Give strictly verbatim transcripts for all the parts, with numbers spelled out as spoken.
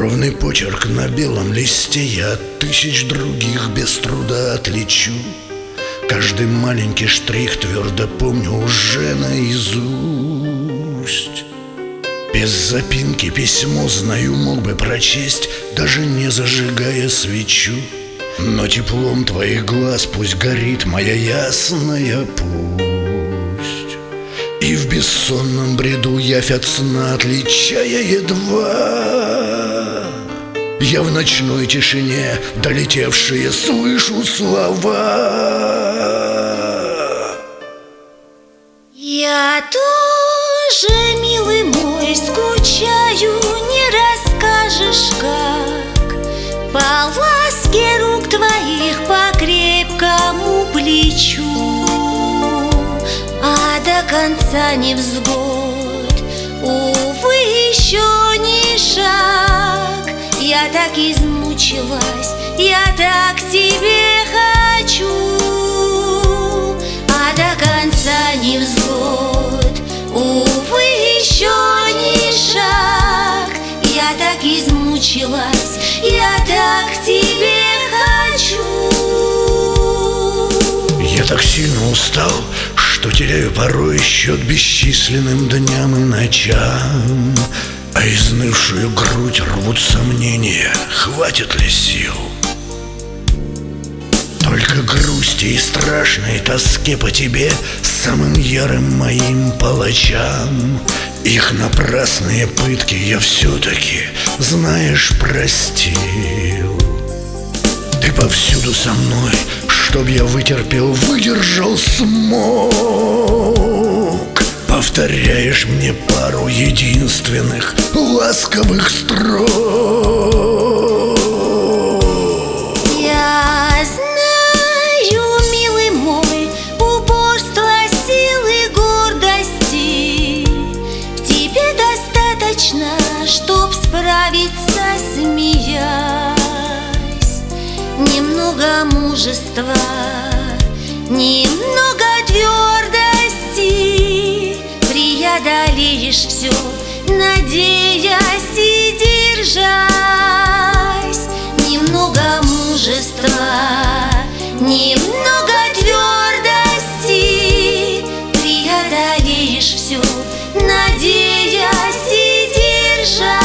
Ровный почерк на белом листе я от тысяч других без труда отличу. Каждый маленький штрих твердо помню уже наизусть. Без запинки письмо знаю, мог бы прочесть, даже не зажигая свечу. Но теплом твоих глаз пусть горит моя ясная пусть. И в бессонном бреду явь от сна отличая едва, я в ночной тишине долетевшие слышу слова. Я тоже, милый мой, скучаю, не расскажешь как. По ласке рук твоих, по крепкому плечу, а до конца невзгод, увы, еще не шаг. Я так измучилась, я так тебе хочу, а до конца невзгод, увы, еще не шаг. Я так измучилась, я так тебе хочу. Я так сильно устал, что теряю порой счет бесчисленным дням и ночам. А изнывшую грудь рвут сомнения, хватит ли сил. Только грусти и страшной тоске по тебе, самым ярым моим палачам. Их напрасные пытки я все-таки, знаешь, простил. Ты повсюду со мной, чтоб я вытерпел, выдержал, смог. Повторяешь мне пару единственных ласковых строк. Я знаю, милый мой, упорство, силы, гордости в тебе достаточно, чтоб справиться, смеясь. Немного мужества, немного твердости, преодолеешь все, надеясь и держась. Немного мужества, немного твердости, преодолеешь все, надеясь и держась.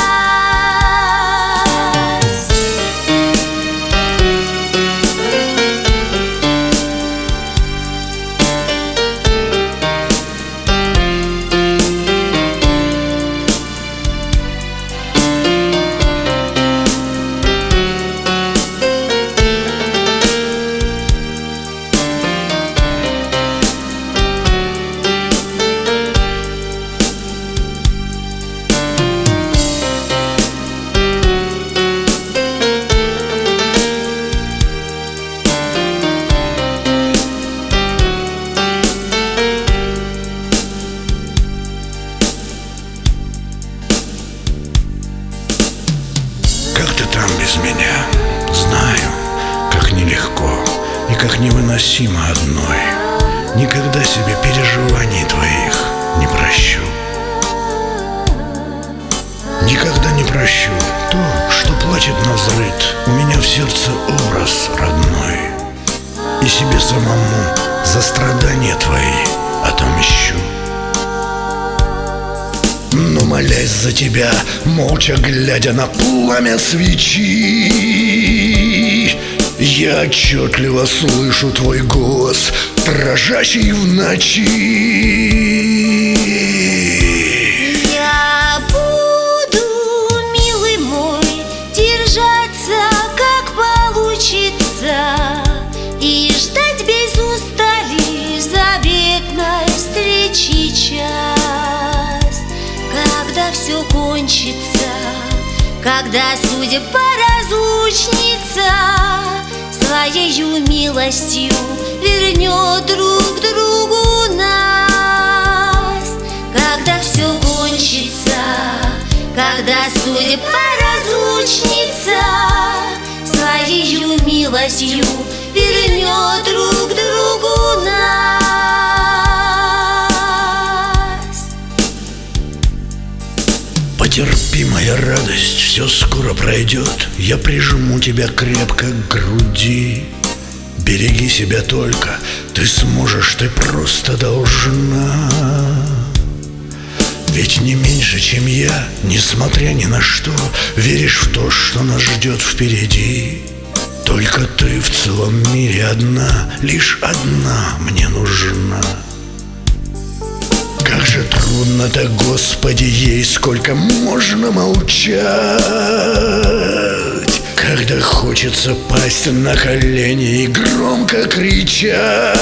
Как ты там без меня? Знаю, как нелегко и как невыносимо одной. Никогда себе переживаний твоих не прощу. Никогда не прощу то, что плачет навзрыд. У меня в сердце образ родной, и себе самому за страдания твои отомщу. Но молясь за тебя, молча глядя на пламя свечи, я отчетливо слышу твой голос, дрожащий в ночи. Я буду, милый мой, держаться, как получится, и ждать без устали заветной встречи час. Когда все кончится, когда судьба разлучница своею милостью вернет друг другу нас. Когда все кончится, когда судьба разлучница своею милостью вернет друг другу нас. Потерпи, моя радость, все скоро пройдет. Я прижму тебя крепко к груди. Береги себя только, ты сможешь, ты просто должна. Ведь не меньше, чем я, несмотря ни на что, веришь в то, что нас ждет впереди. Только ты в целом мире одна, лишь одна мне нужна. Как же трудно-то, Господи, ей сколько можно молчать, когда хочется пасть на колени и громко кричать.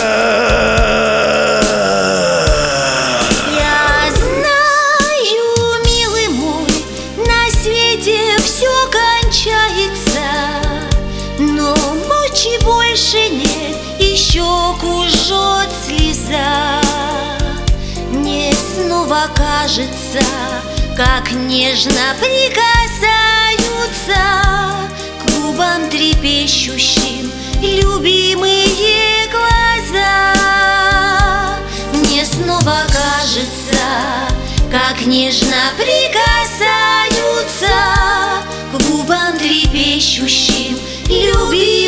Я знаю, милый мой, на свете все кончается, но мочи больше нет, и щеку жжет слеза. Мне снова кажется, как нежно прикасаются к губам трепещущим любимые глаза. Мне снова кажется, как нежно прикасаются к губам трепещущим любимые